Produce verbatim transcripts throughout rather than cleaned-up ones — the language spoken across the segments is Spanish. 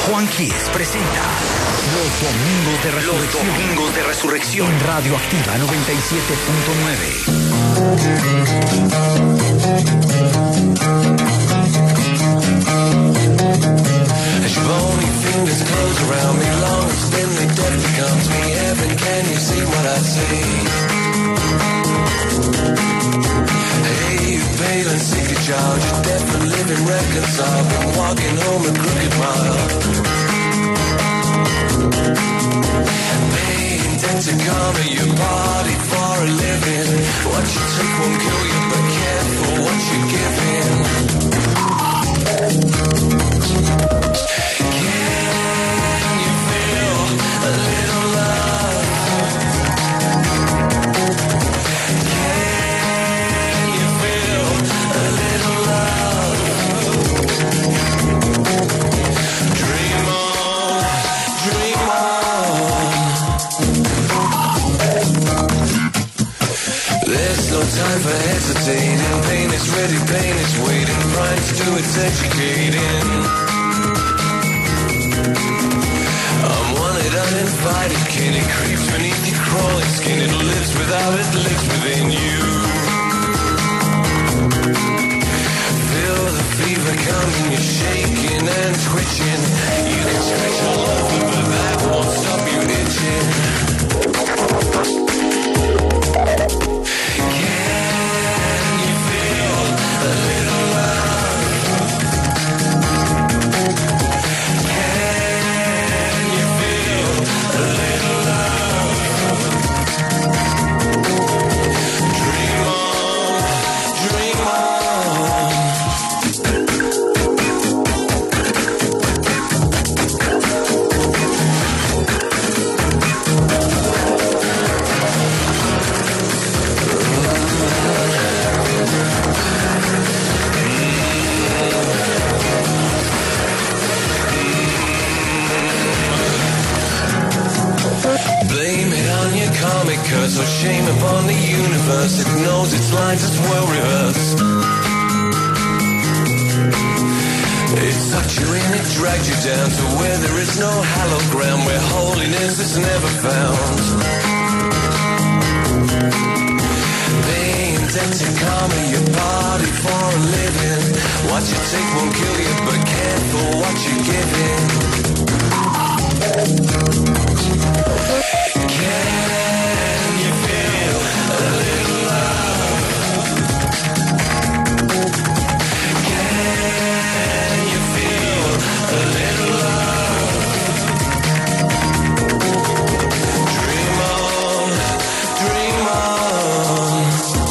Juan Quiz presenta Los Domingos de Resurrección. Los Domingos de Resurrección. En Radioactiva noventa y siete punto nueve. As your bony fingers close around me, long as then the death becomes me. Heaven, can you see what I see? Hey, you pale and sick of child, you're deaf and living reconciled, been walking home a crooked mile. Pain tends to come at your body for a living. What you take won't kill you, but careful what you're giving. Can you feel a little love? Can you feel a little love? Dream on, dream on. There's no time for hesitating. Pain is ready, pain is waiting. Trying to do its educating. Uninvited kin, it creeps beneath your crawling skin. It lives without, it lives within you. Feel the fever coming, you're shaking and twitching. You can scratch all over, but that won't stop you itching. Can you feel a little love? Can you feel a little love? Dream on, dream on. Blame it on your comic curse or shame upon the universe. It knows its lines as well rehearsed. It sucked you in, it dragged you down to where there is no hallowed ground, where holiness is never found. Pain tends to calm your body for a living. What you take won't kill you, but careful what you're giving. Can you feel a little love? Can you feel a little love? Dream on, dream on.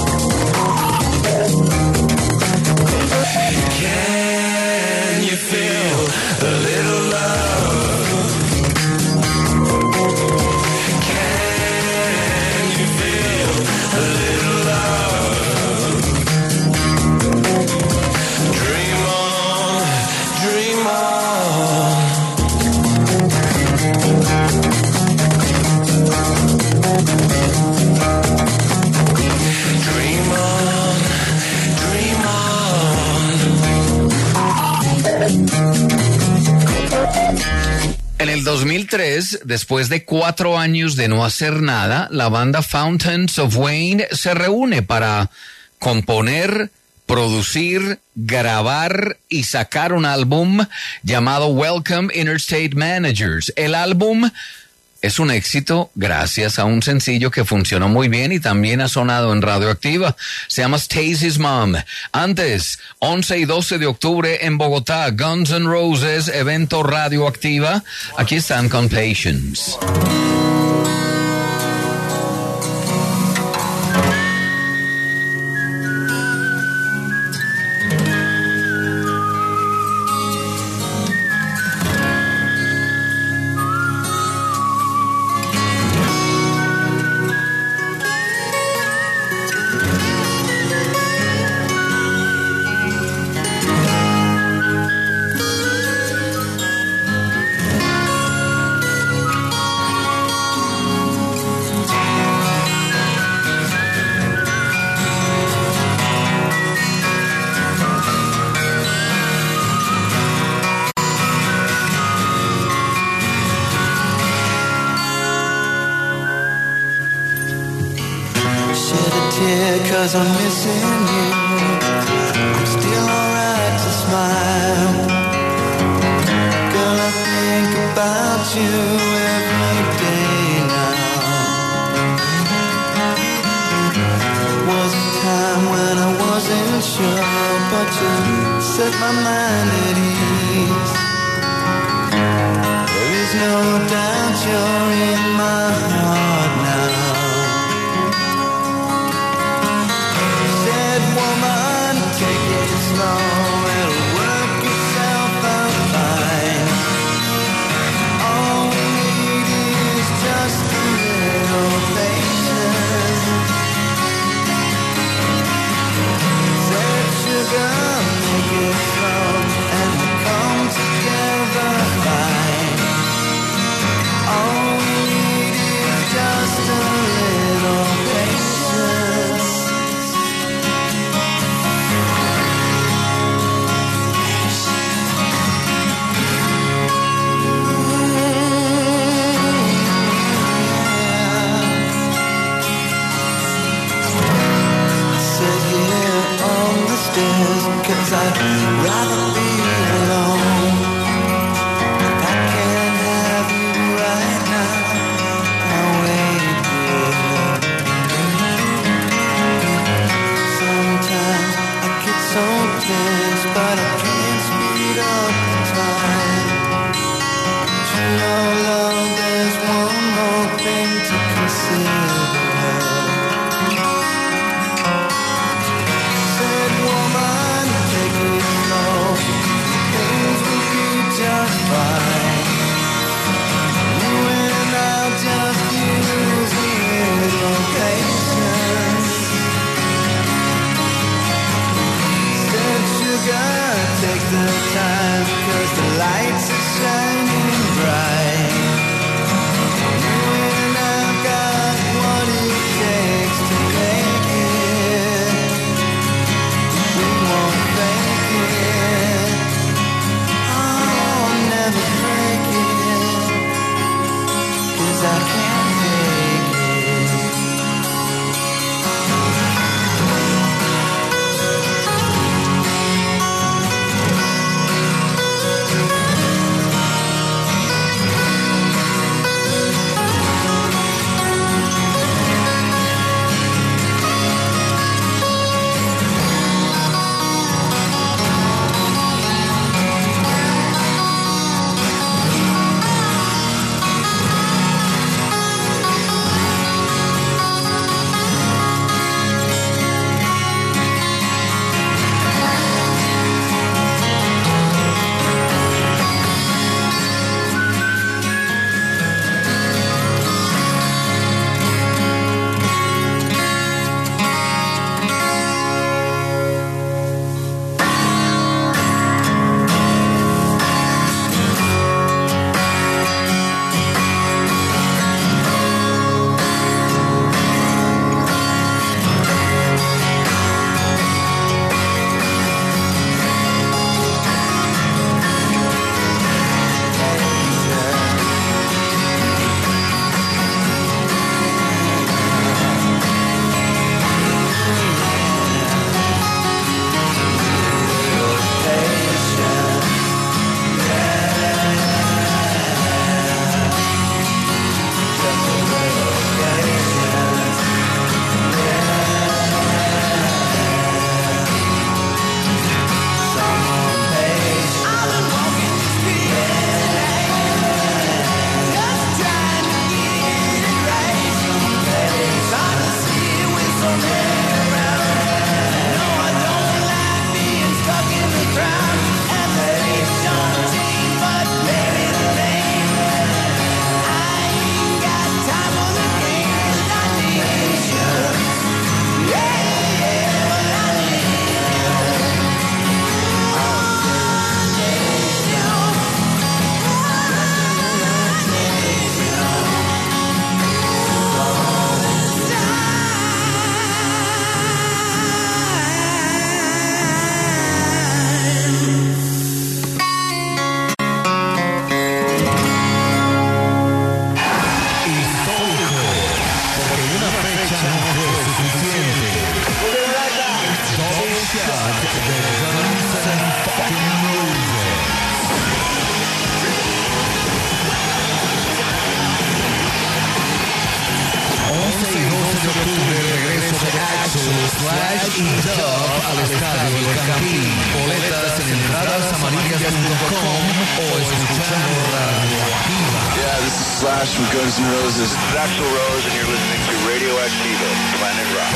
Can you feel a little love? En el dos mil tres, después de cuatro años de no hacer nada, la banda Fountains of Wayne se reúne para componer, producir, grabar y sacar un álbum llamado Welcome Interstate Managers. El álbum es un éxito gracias a un sencillo que funcionó muy bien y también ha sonado en Radioactiva. Se llama Stacy's Mom. Antes, once y doce de octubre en Bogotá, Guns N' Roses, evento Radioactiva. Aquí están con Patience. 'cause I'm missing you. I'm still alright to smile. Girl, I think about you every day now. Was a time when I wasn't sure, but you set my mind at ease. There is no doubt you're in my heart now. Said woman, take it slow, it'll work itself out fine. All we need is just a little patience. Said sugar, make it slow, and we'll come together fine. All we need is just a little patience. Sit here on the stairs, 'cause I'd rather be alone. If I can't have you right now, I'll wait here. Sometimes I get so tense, but I can't speed up the time. You know, love, there's one more thing to consider. Said woman, take it slow, things will be just fine. You and I'll just use a little patience. Said sugar, take the time, 'cause the lights are shining bright. You and I've got what it takes to make it. We won't fake it. Oh, never break it, 'cause I can't take it. y Dove al estadio El Campín. Boletas en entradas amarillas punto com o escuchando Radio Activa. Yeah, this is Slash from Guns N' Roses. This is Axl Rose and you're listening to Radio Activa, Planet Rock.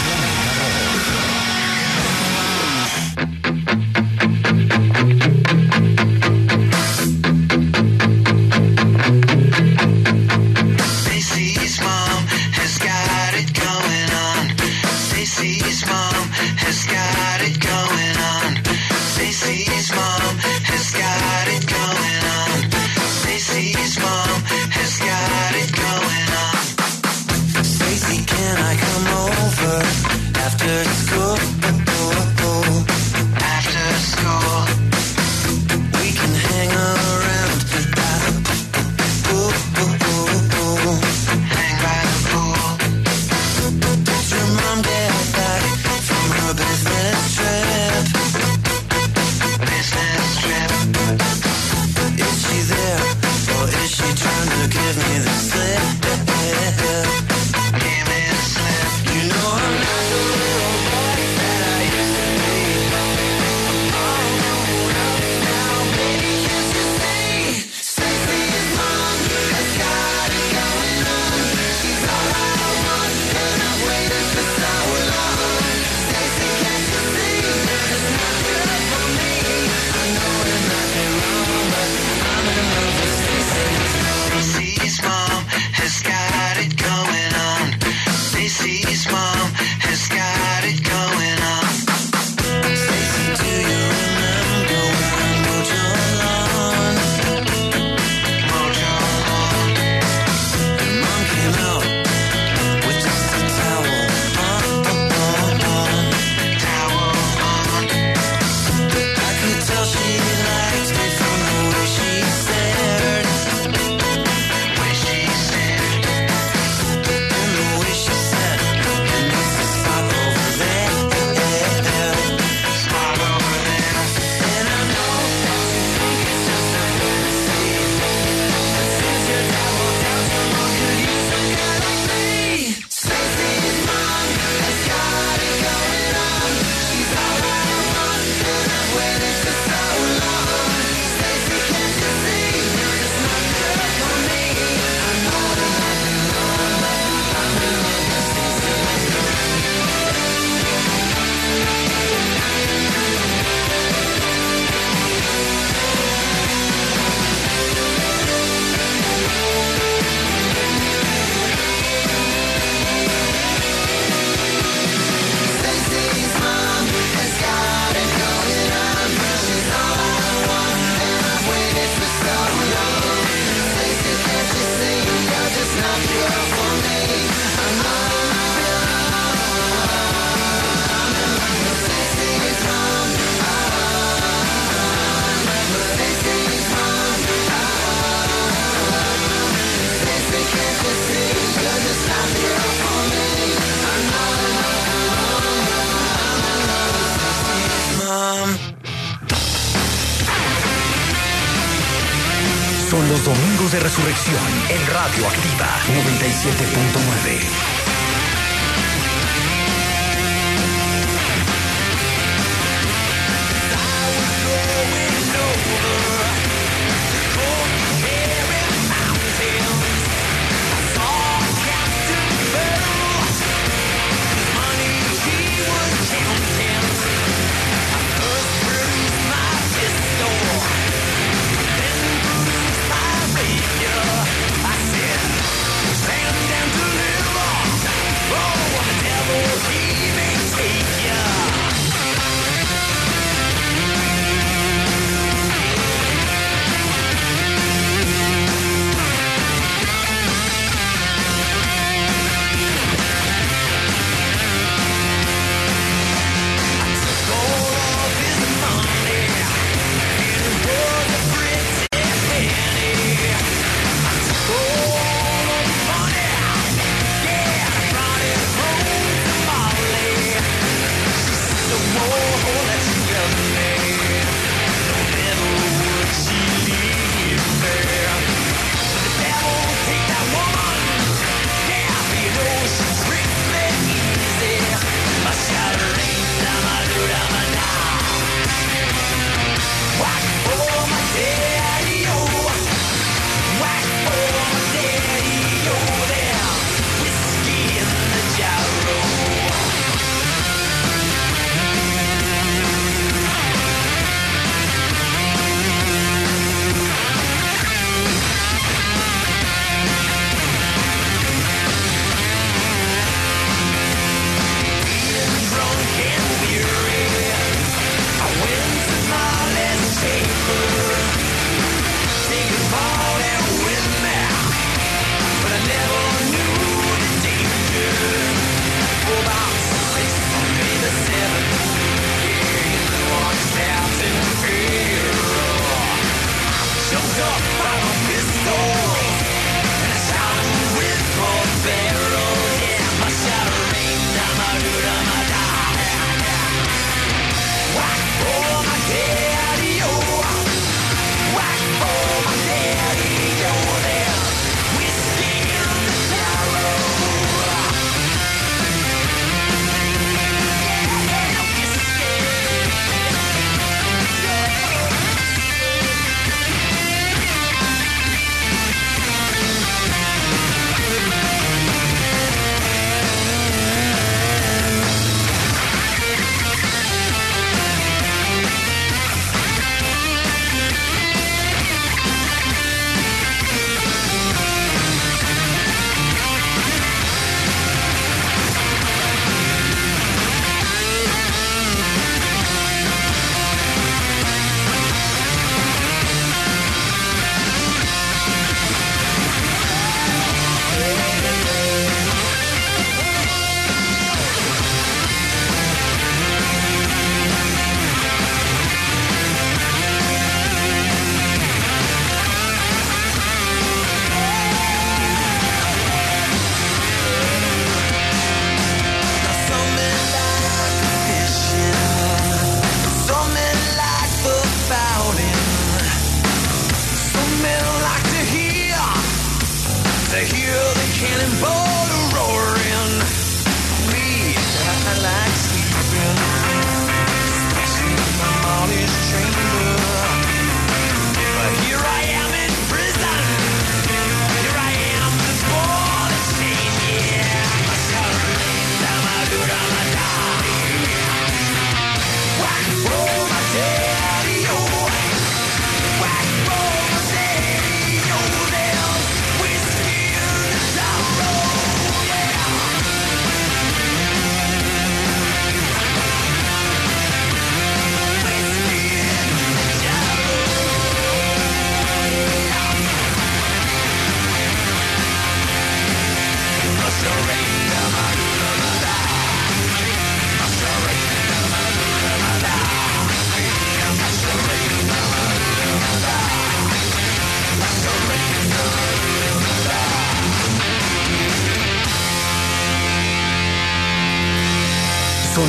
Son los domingos de resurrección en Radio Activa noventa y siete punto nueve. I said, stand and deliver.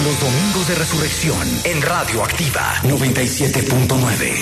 los domingos de resurrección en Radio Activa noventa y siete punto nueve.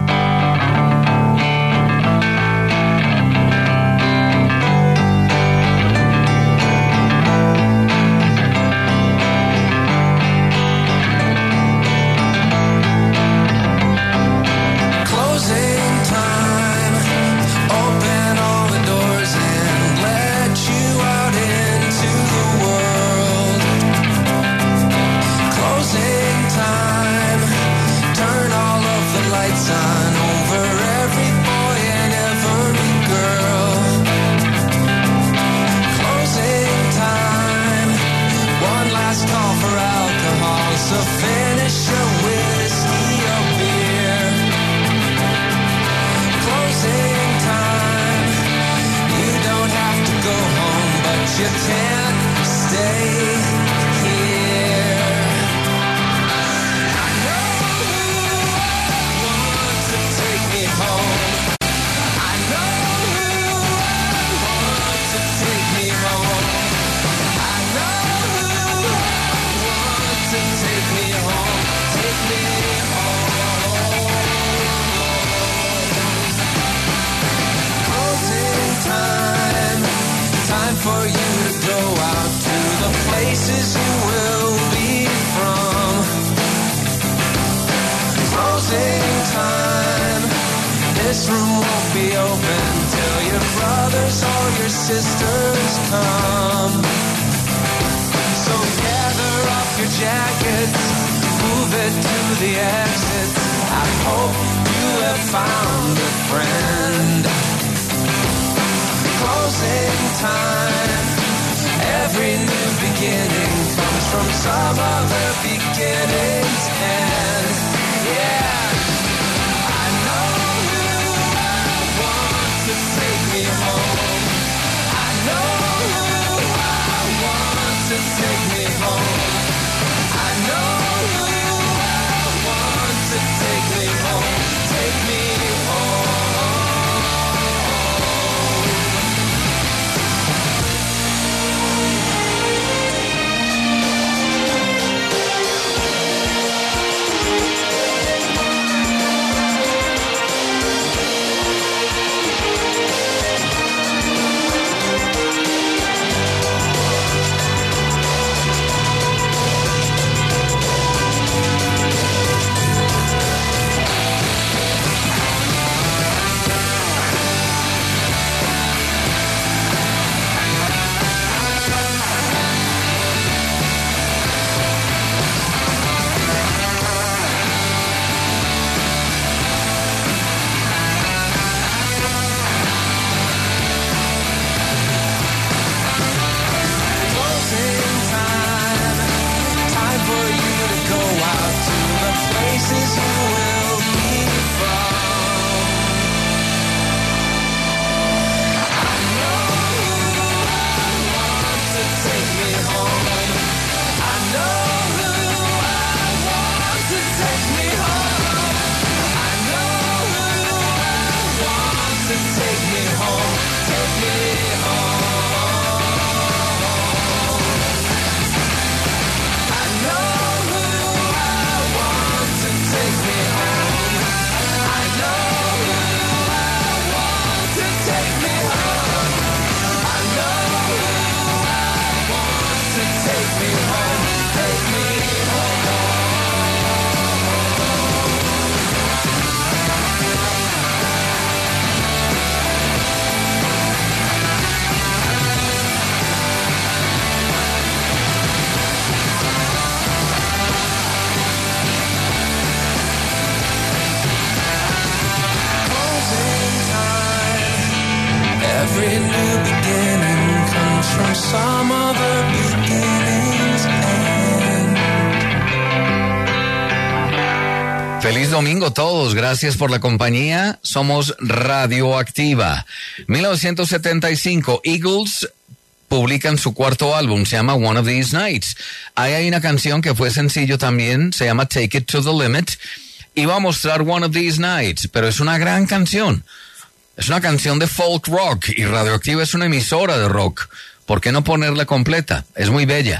Feliz domingo a todos, gracias por la compañía. Somos Radioactiva. mil novecientos setenta y cinco, Eagles publican su cuarto álbum, se llama One of These Nights. Ahí hay una canción que fue sencillo también, se llama Take It to the Limit. Iba a mostrar One of These Nights, pero es una gran canción. Es una canción de folk rock y Radioactiva es una emisora de rock. ¿Por qué no ponerla completa? Es muy bella.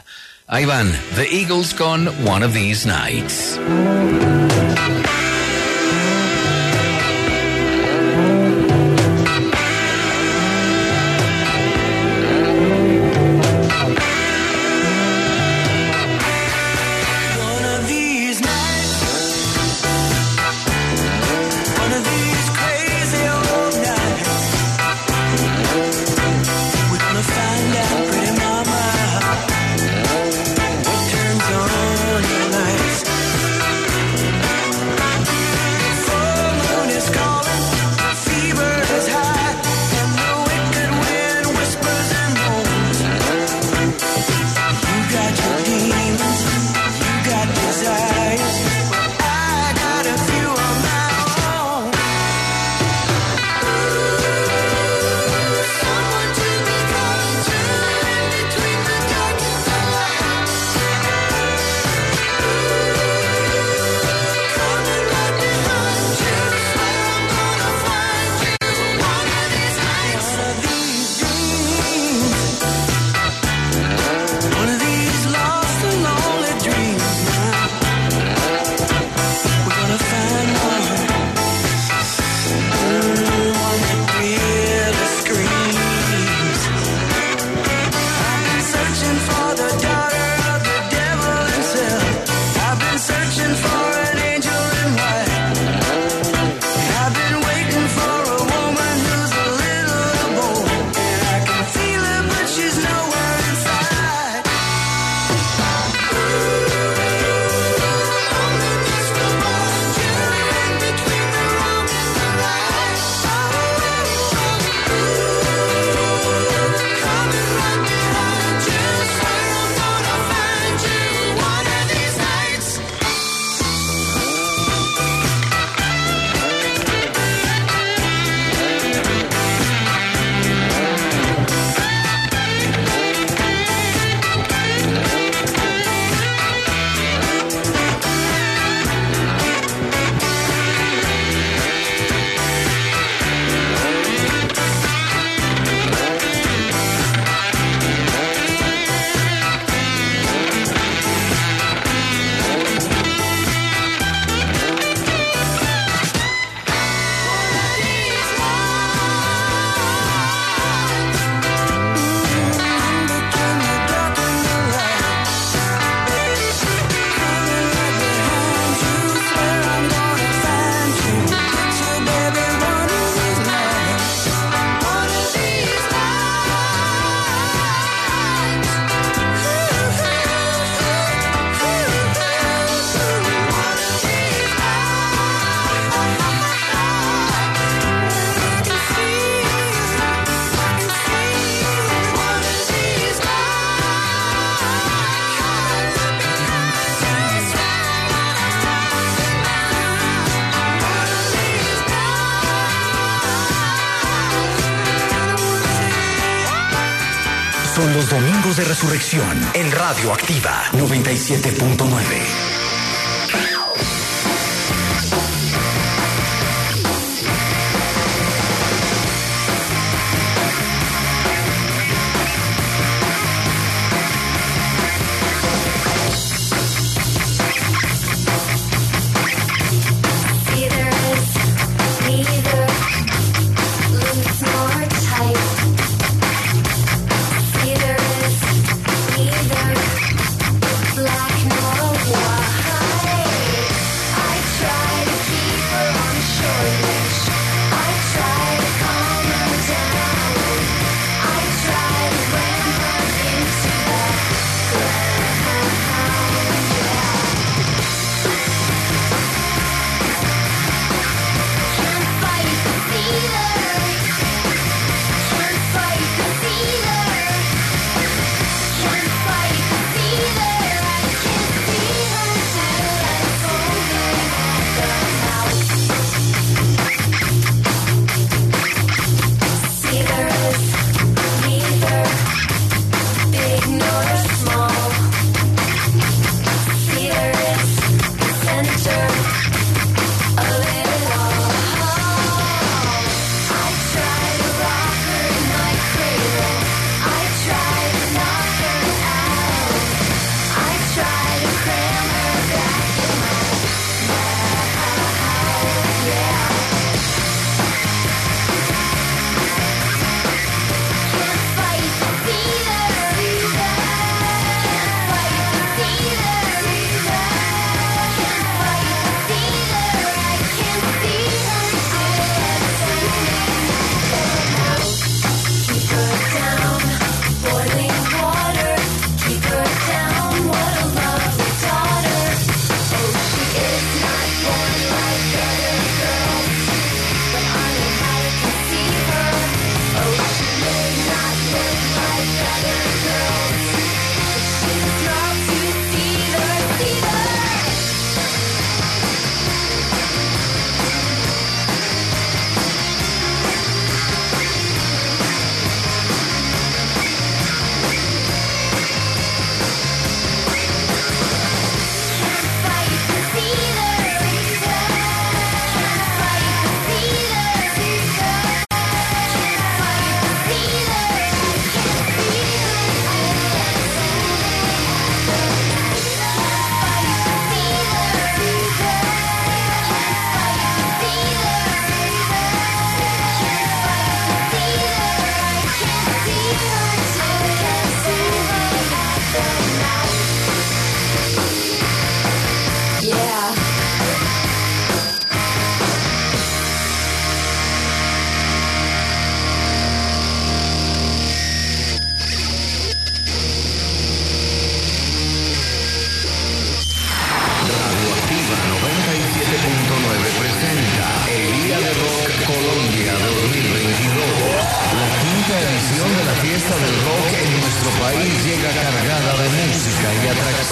Ahí van, The Eagles con One of These Nights. Son los domingos de resurrección en Radio Activa noventa y siete punto nueve. Black nor white.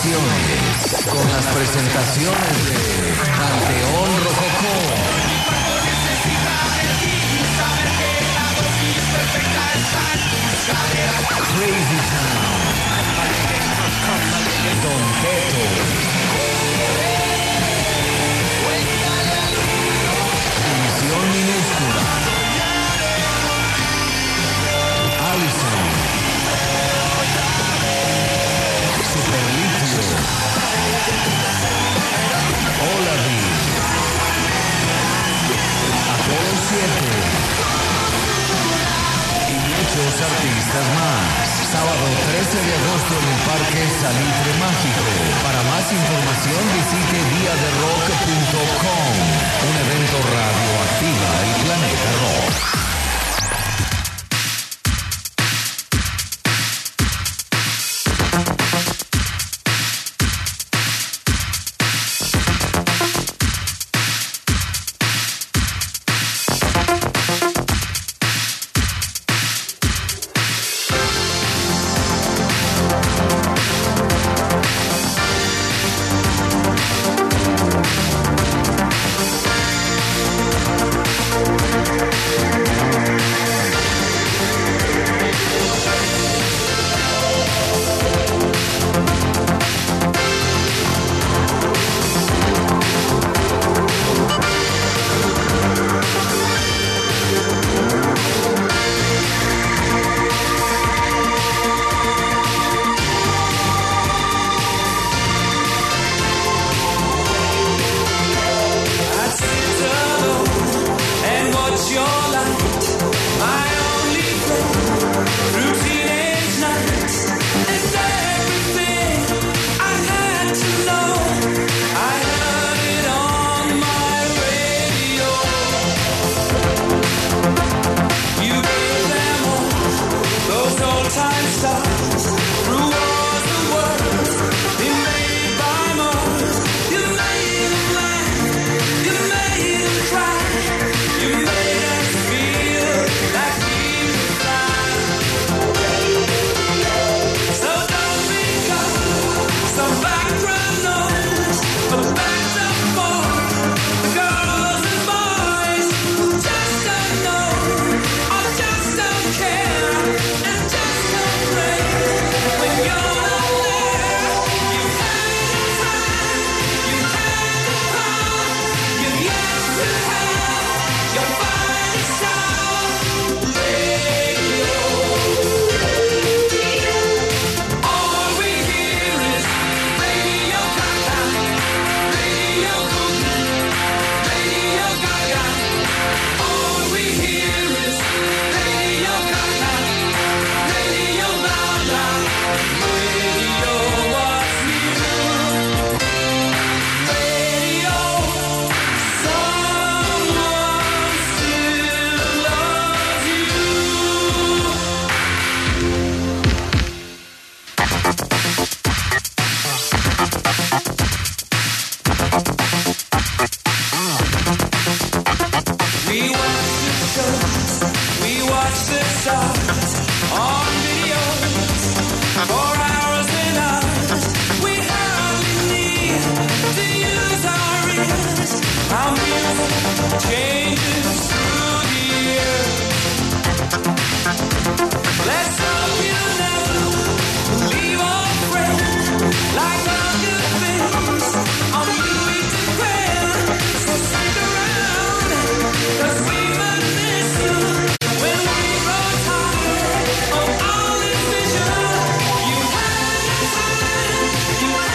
vacaciones con las presentaciones de Panteón Rococó. Crazy Town. Don Teto. Misión Minúscula. Allison. Superlitio. Olavi. Apolo siete. Y muchos artistas más. Sábado trece de agosto en el Parque Salitre Mágico. Para más información visite dia de rock punto com. Un evento radioactiva el planeta rock.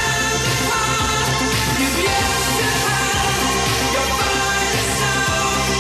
Your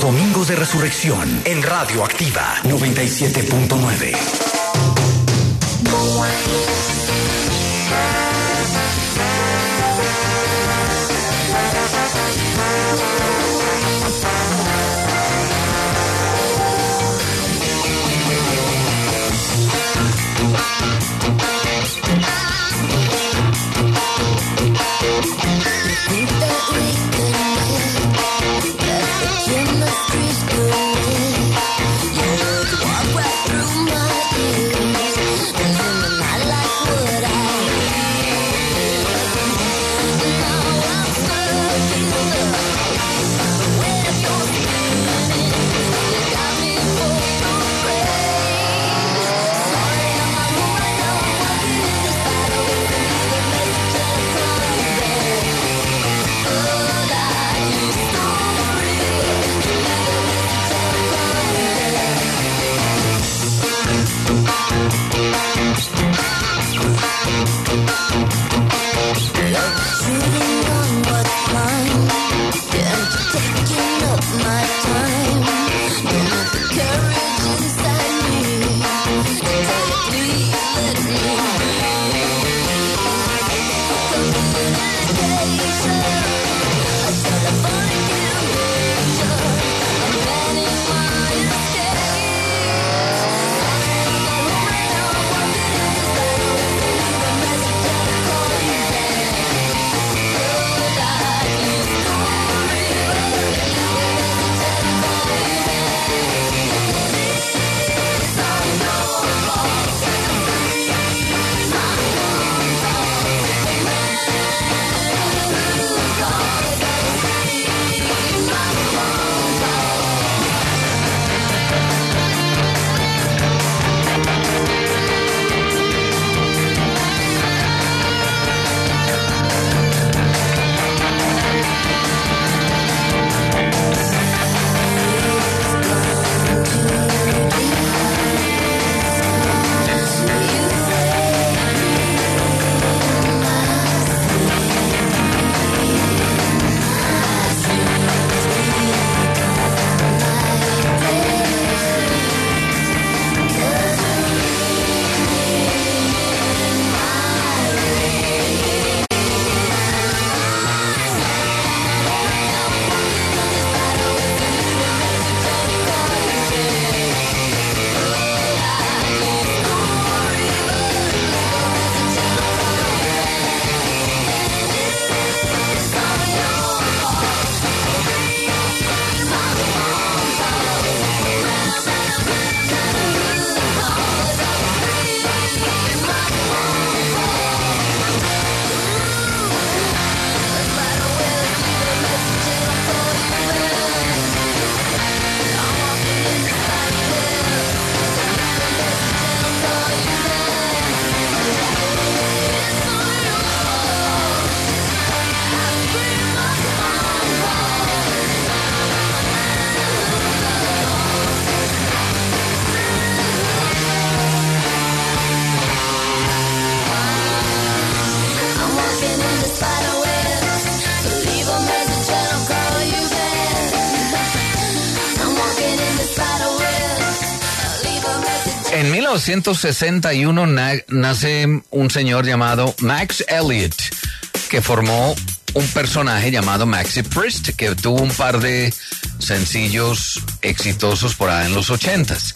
domingos de resurrección en Radio Activa noventa y siete punto nueve. En mil novecientos sesenta y uno na- nace un señor llamado Max Elliott, que formó un personaje llamado Maxi Priest, que tuvo un par de sencillos exitosos por ahí en los ochentas.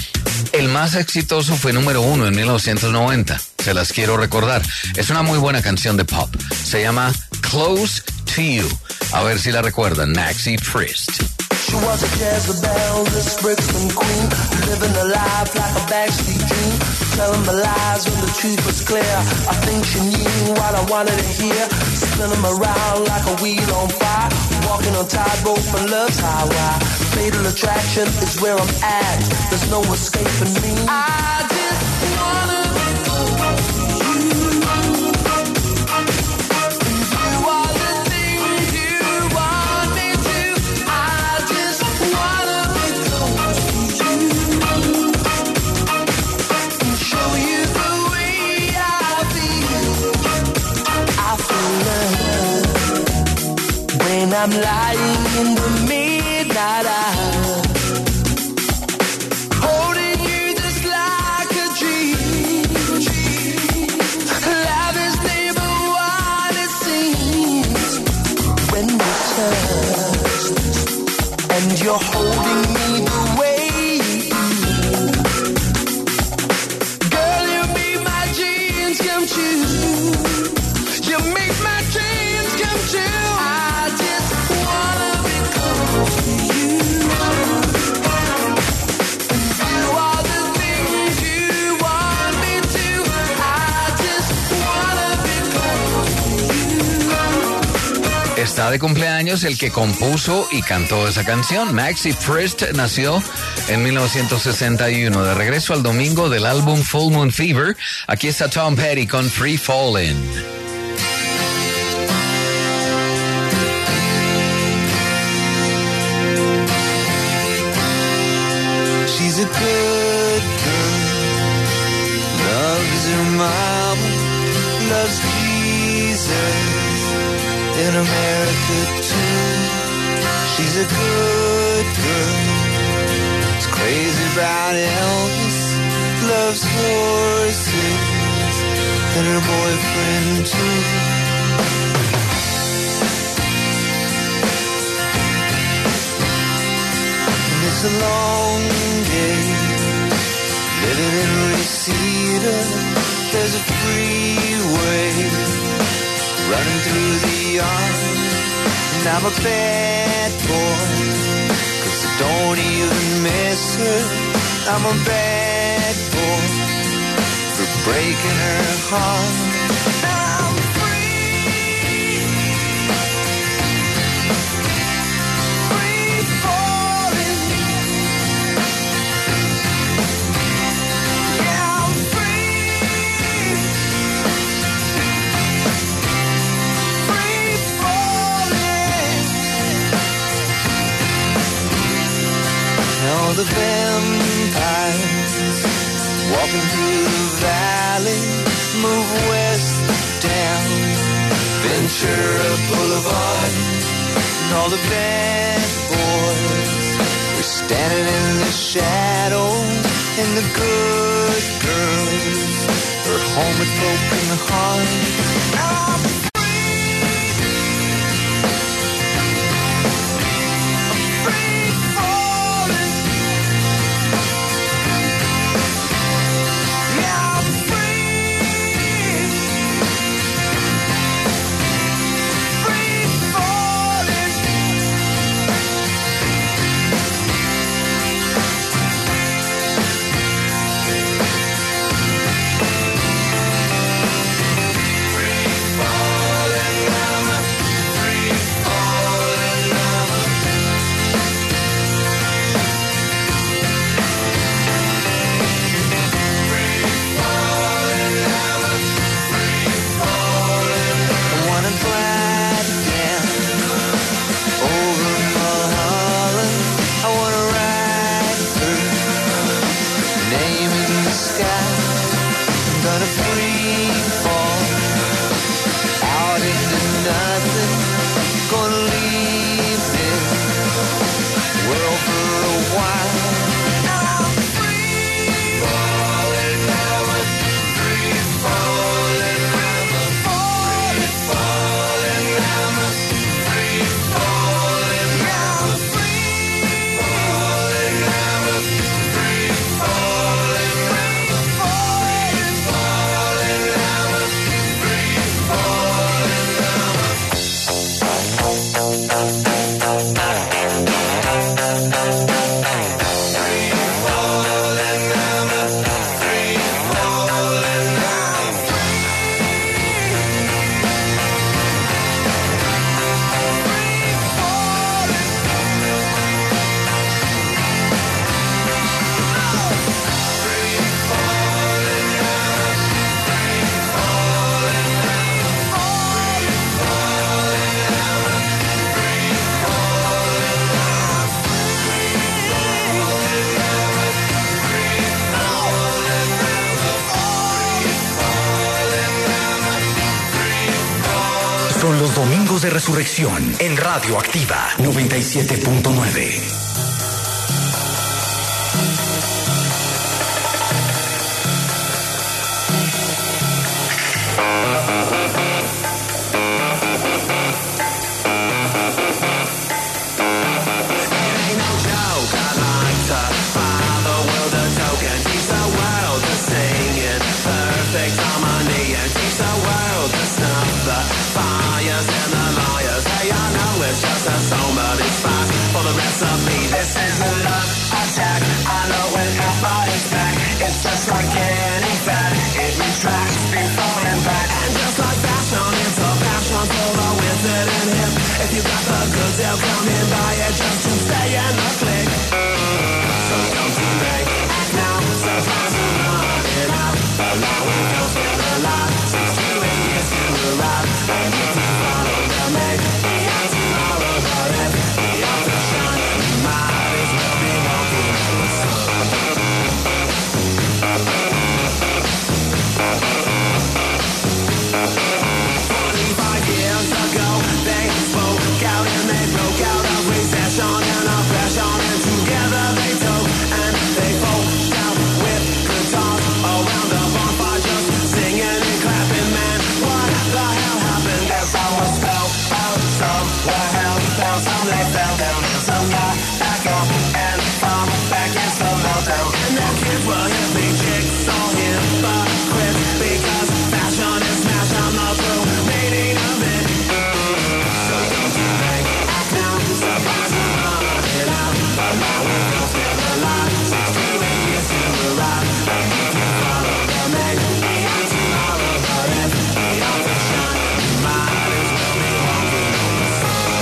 El más exitoso fue número uno en mil novecientos noventa. Se las quiero recordar. Es una muy buena canción de pop. Se llama Close to You. A ver si la recuerdan. Maxi Priest. She was a Jezebel, this Brixton queen, living a life like a backstreet dream, telling the lies when the truth was clear. I think she knew what I wanted to hear, spinning around like a wheel on fire, walking on tightrope and love's highway. Fatal attraction is where I'm at, there's no escaping me. I just wanna be close to you. You are the things you want me to. I just wanna be close to you and show you the way I feel. I feel love when I'm lying in the midnight hour. you're holding me the way you do. Girl, you make my dreams come true. You make my dreams come true. I just wanna be close to you. Do all the things you want me to. I just wanna be close to you. Está de cumpleaños el que compuso y cantó esa canción. Maxi Priest nació en mil novecientos sesenta y uno. De regreso al domingo del álbum Full Moon Fever, aquí está Tom Petty con Free Fallin'. She's a good girl, loves her mom, loves Jesus in America too. She's a good girl, is crazy about Elvis, loves horses and her boyfriend too. And it's a long day living in Reseda. There's a freeway running through the yard, and I'm a bad boy, 'cause I don't even miss her. I'm a bad boy for breaking her heart. I'm free, free falling. Yeah, I'm free, free falling. Now the vampires walking through the valley move west down Ventura Boulevard, and all the bad boys are standing in the shadows, and the good girls are home with broken hearts. I'm free falling. Yeah, I'm free, free falling. I wanna glide down over Mulholland. I wanna ride through, name in the sky. I'm gonna free fall out into nothing. Gonna leave this world for a while. I'm free falling, I'm a free falling, I'm a free falling, I'm a free falling, I'm a free falling, I'm a free falling, I'm a free falling, I'm a free falling, Son los domingos de resurrección en Radio Activa noventa y siete punto nueve. Ain't no coming by it just to stay in the click. So don't delay, act now, surprise and running out. Allowing girls with a lot, takes you eight years to arrive. And if you follow the make, be out tomorrow, but if the out to shine, you might as well be walking on the sun. Twenty-five years ago, they spoke out and they broke out of recession and oppression, and together they took and they folk out with guitars around the bonfire, just singing and clapping. Man, what the hell happened? Guess I was spellbound somewhere. Hell, found some they fell down, and some got back up and from back against the meltdown. And their kids were hippie chicks, all hypocrites, because fashion is smash on the true meaning of it. So don't delay, act now, surprise and running out. But now we're still still alive, six to eight years to arrive. And if you follow the make, be out tomorrow, but if the out to shine, you might as well be walking on the sun.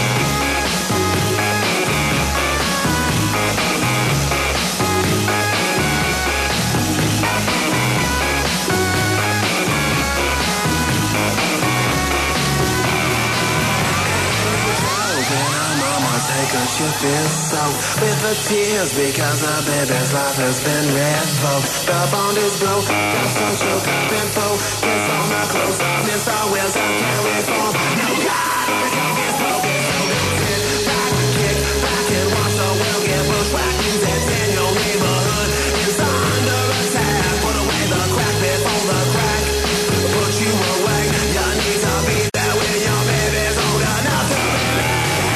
Cause you feel soaked with the tears because the baby's life has been revoked. The bond is broke, got some choke up and focus on the close up. Mister Wilson can't reform. No God, the coke is broken. So don't sit back, kick back and watch the world get bushwhacked. It's in your neighborhood, it's under attack. Put away the crack before the crack put you away. You need to be there when your baby's older enough to be.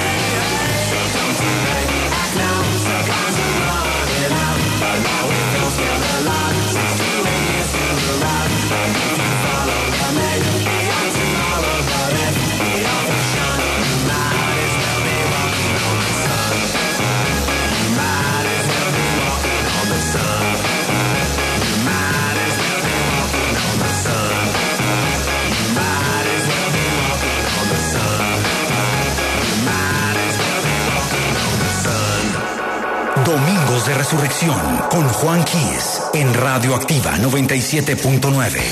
Act now, surprise and running out. But now it feels still alive, six to eight years to arrive. And if you follow the make, be out tomorrow, but if the out to shine, you might as well be walking on the sun. You might as well be walking on the sun. You might as well be walking on the sun. You might as well be walking on the sun. You might as well be walking on the sun. Domingos de Resurrección con Juan Quiz en Radio Activa noventa y siete punto nueve.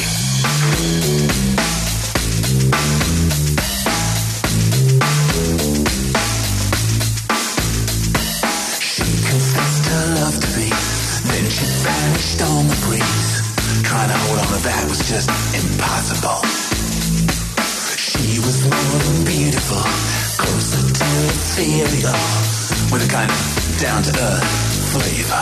She confessed her love to me, then she vanished on the breeze. Trying to hold on to that was just impossible. She was more than beautiful, closer to ethereal, with a kind of down-to-earth flavor.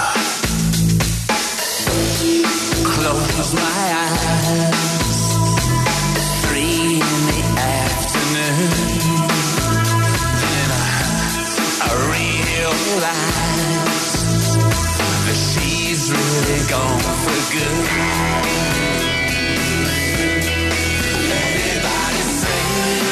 Close my eyes, three in the afternoon. Then I, I realize that she's really gone for good. Everybody sing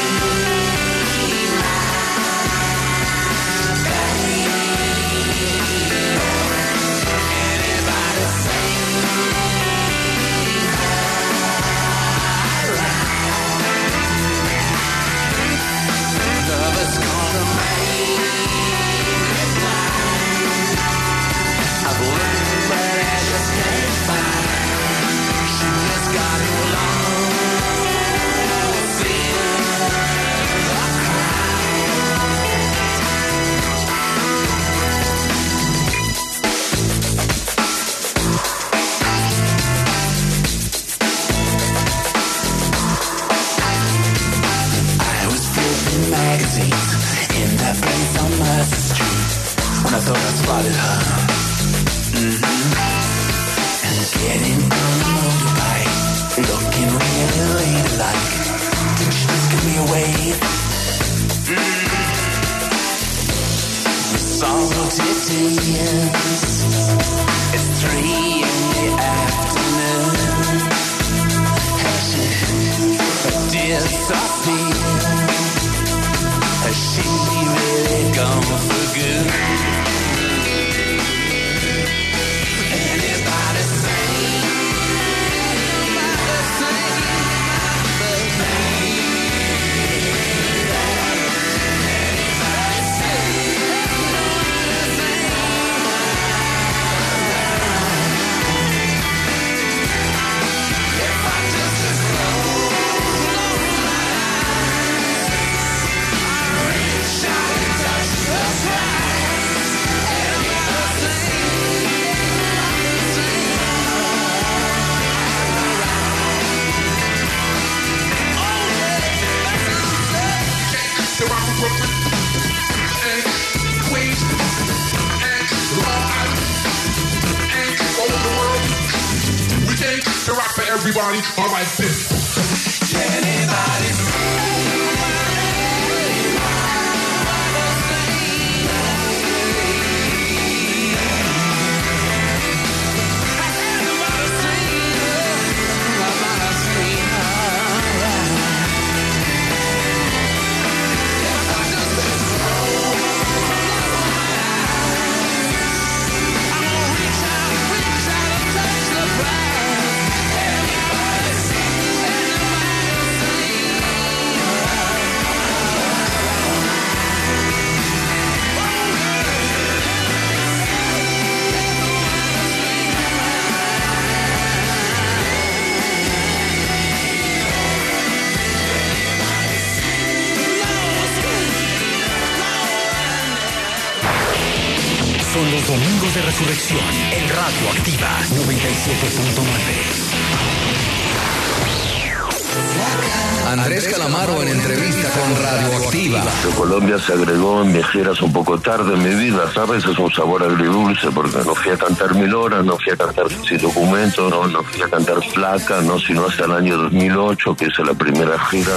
I thought I spotted her. Mm-hmm. And getting on a motorbike, looking really ladylike. Did she just give me a wave? Mm-hmm. The salted tears. It's three in the afternoon. Has she disappeared? Has she really gone for good? Anybody sing? Anybody sing my name? Anybody to rock Brooklyn and Queens and Long Island and all over the world. We came to rock for everybody. All right, then. Anybody. Son los domingos de resurrección en Radio Activa noventa y siete punto nueve. Andrés Calamaro en entrevista con Radio Activa. Colombia se agregó en viajeras un poco tarde en mi vida, ¿sabes? Es un sabor agridulce porque no fui a cantar Mil Horas, no fui a cantar Sin Documento, no, no fui a cantar Flaca, no, sino hasta el año dos mil ocho, que hice la primera gira.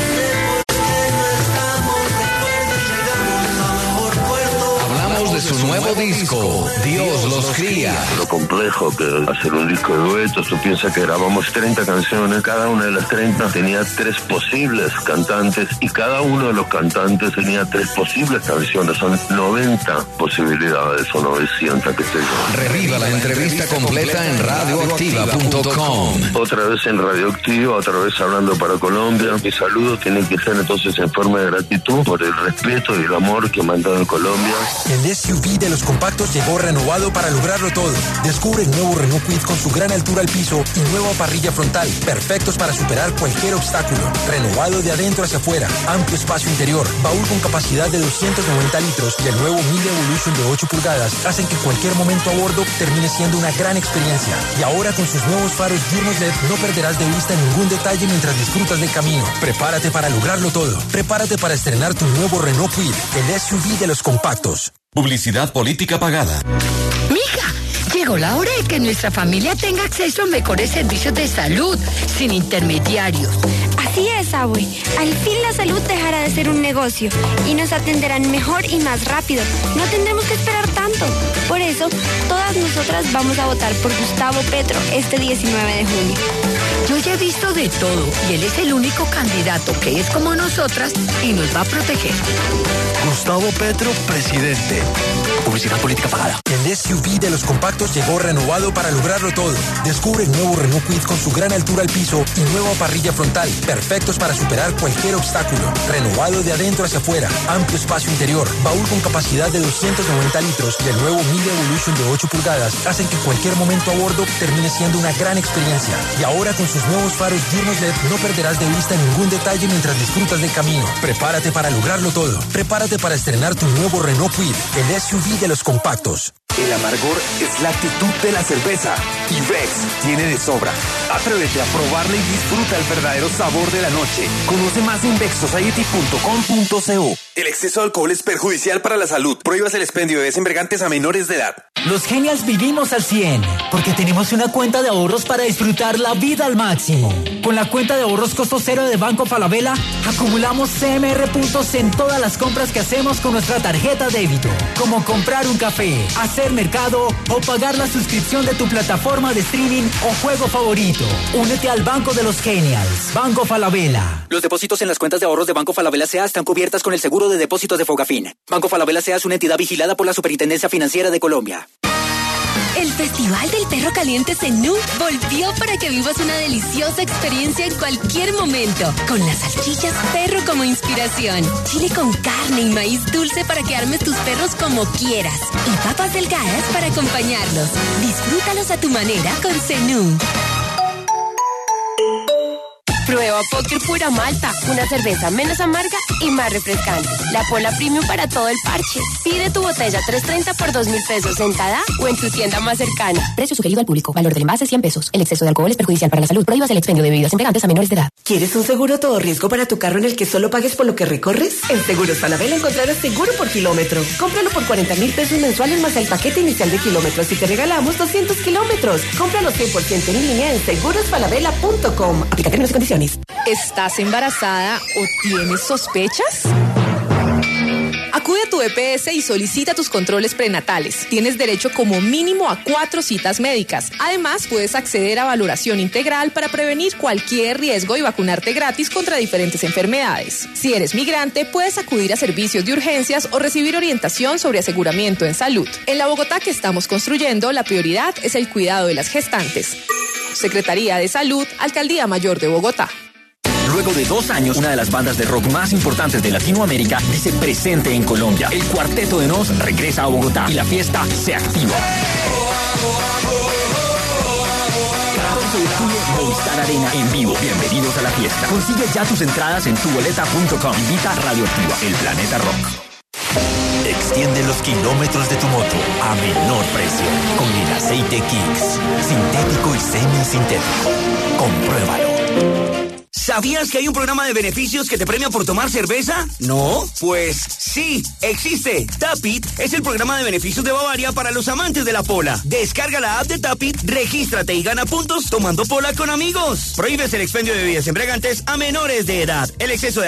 De su nuevo disco, Dios los cría. Lo complejo que es hacer un disco de duetos. Tú piensas que grabamos treinta canciones, cada una de las treinta tenía tres posibles cantantes y cada uno de los cantantes tenía tres posibles canciones. Son noventa posibilidades o novecientas, que sé yo. Reviva la entrevista completa en radioactiva punto com. Otra vez en Radioactiva, otra vez hablando para Colombia. Mis saludos tienen que ser entonces en forma de gratitud por el respeto y el amor que me han dado en Colombia. El S U V de los compactos llegó renovado para lograrlo todo. Descubre el nuevo Renault Kwid con su gran altura al piso y nueva parrilla frontal, perfectos para superar cualquier obstáculo. Renovado de adentro hacia afuera, amplio espacio interior, baúl con capacidad de doscientos noventa litros y el nuevo Mille Evolution de ocho pulgadas hacen que cualquier momento a bordo termine siendo una gran experiencia. Y ahora con sus nuevos faros Girnos L E D no perderás de vista ningún detalle mientras disfrutas del camino. Prepárate para lograrlo todo. Prepárate para estrenar tu nuevo Renault Kwid, el S U V de los compactos. Publicidad política pagada. Mija, llegó la hora de que nuestra familia tenga acceso a mejores servicios de salud, sin intermediarios. Así es, abue. Al fin la salud dejará de ser un negocio y nos atenderán mejor y más rápido. No tendremos que esperar tanto. Por eso, todas nosotras vamos a votar por Gustavo Petro este diecinueve de junio. Yo ya he visto de todo y él es el único candidato que es como nosotras y nos va a proteger. Gustavo Petro, presidente. Publicidad política pagada. El S U V de los compactos llegó renovado para lograrlo todo. Descubre el nuevo Renault Kwid con su gran altura al piso y nueva parrilla frontal, perfectos para superar cualquier obstáculo. Renovado de adentro hacia afuera, amplio espacio interior, baúl con capacidad de doscientos noventa litros y el nuevo Mille Evolution de ocho pulgadas hacen que cualquier momento a bordo termine siendo una gran experiencia. Y ahora con sus nuevos faros Girnos L E D no perderás de vista ningún detalle mientras disfrutas del camino. Prepárate para lograrlo todo. Prepárate para estrenar tu nuevo Renault Kwid, el S U V de los compactos. El amargor es la actitud de la cerveza y Rex tiene de sobra. Atrévete a probarla y disfruta el verdadero sabor de la noche. Conoce más en vex society punto com punto co. El exceso de alcohol es perjudicial para la salud. Prohíbas el expendio de bebidas embriagantes a menores de edad. Los Genials vivimos al cien porque tenemos una cuenta de ahorros para disfrutar la vida al máximo. Con la cuenta de ahorros costo cero de Banco Falabella acumulamos C M R puntos en todas las compras que hacemos con nuestra tarjeta débito, como comprar un café, hacer mercado o pagar la suscripción de tu plataforma de streaming o juego favorito. Únete al Banco de los Genials. Banco Falabella. Los depósitos en las cuentas de ahorros de Banco Falabella S A están cubiertas con el seguro de depósitos de Fogafín. Banco Falabella S A es una entidad vigilada por la Superintendencia Financiera de Colombia. El Festival del Perro Caliente Zenú volvió para que vivas una deliciosa experiencia en cualquier momento. Con las salchichas perro como inspiración, chile con carne y maíz dulce para que armes tus perros como quieras y papas delgadas para acompañarlos. Disfrútalos a tu manera con Zenú. Prueba Póker Pura Malta, una cerveza menos amarga y más refrescante. La Pola Premium para todo el parche. Pide tu botella trescientos treinta por dos mil pesos en Tada o en tu tienda más cercana. Precio sugerido al público. Valor del envase cien pesos. El exceso de alcohol es perjudicial para la salud. Prohíbas el expendio de bebidas embriagantes a menores de edad. ¿Quieres un seguro todo riesgo para tu carro en el que solo pagues por lo que recorres? En Seguros Falabella encontrarás seguro por kilómetro. Cómpralo por cuarenta mil pesos mensuales más el paquete inicial de kilómetros y te regalamos doscientos kilómetros. Cómpralo cien por ciento en línea en seguros falabella punto com. Aplica términos y condiciones. ¿Estás embarazada o tienes sospechas? Acude a tu E P S y solicita tus controles prenatales. Tienes derecho como mínimo a cuatro citas médicas. Además, puedes acceder a valoración integral para prevenir cualquier riesgo y vacunarte gratis contra diferentes enfermedades. Si eres migrante, puedes acudir a servicios de urgencias o recibir orientación sobre aseguramiento en salud. En la Bogotá que estamos construyendo, la prioridad es el cuidado de las gestantes. Secretaría de Salud, Alcaldía Mayor de Bogotá. Luego de dos años, una de las bandas de rock más importantes de Latinoamérica dice presente en Colombia. El Cuarteto de Nos regresa a Bogotá y la fiesta se activa. catorce de julio, Movistar Arena en vivo. Bienvenidos a la fiesta. Consigue ya tus entradas en tu boleta punto com. Invita Radioactiva, el planeta rock. Extiende los kilómetros de tu moto a menor precio con el aceite Kicks. Sintético y semi-sintético. Compruébalo. ¿Sabías que hay un programa de beneficios que te premia por tomar cerveza? ¿No? Pues sí, existe. Tapit es el programa de beneficios de Bavaria para los amantes de la pola. Descarga la app de Tapit, regístrate y gana puntos tomando pola con amigos. Prohíbes el expendio de bebidas embriagantes a menores de edad. El exceso de